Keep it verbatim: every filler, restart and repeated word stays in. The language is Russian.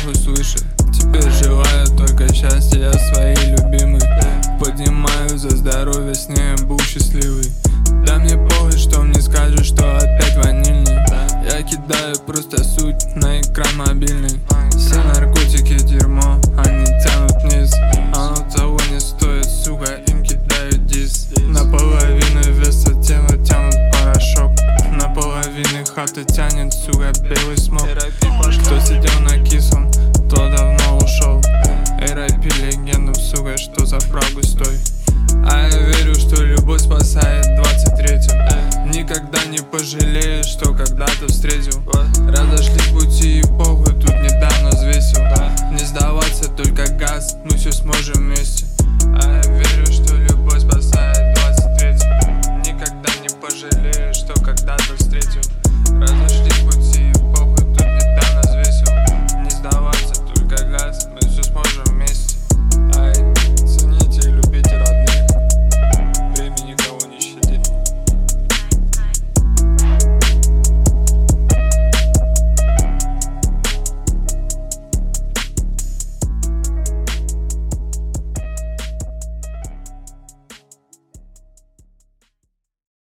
нахуй свыше. Теперь желаю только счастья своей любимой. Поднимаю за здоровье, с ней был счастливый. Да мне похуй, что мне скажут, что опять ванильный. Я кидаю просто суть на экран мобильный. Все наркотики дерьмо, они тянут вниз. Оно того не стоит, сука, им кидают дис. Наполовину веса тела тянут порошок. Наполовину хаты тянет, сука, белый смог. Кто сидел на кислом, то давно ушел. эй ар пи легенду, сука, что за правду стой. А я верю, что любовь спасает в двадцать третьем. Никогда не пожалеешь, что когда-то встретил. Разошлись пути и похуй, тут недавно взвесил. Не сдаваться, только газ, мы все сможем вместе.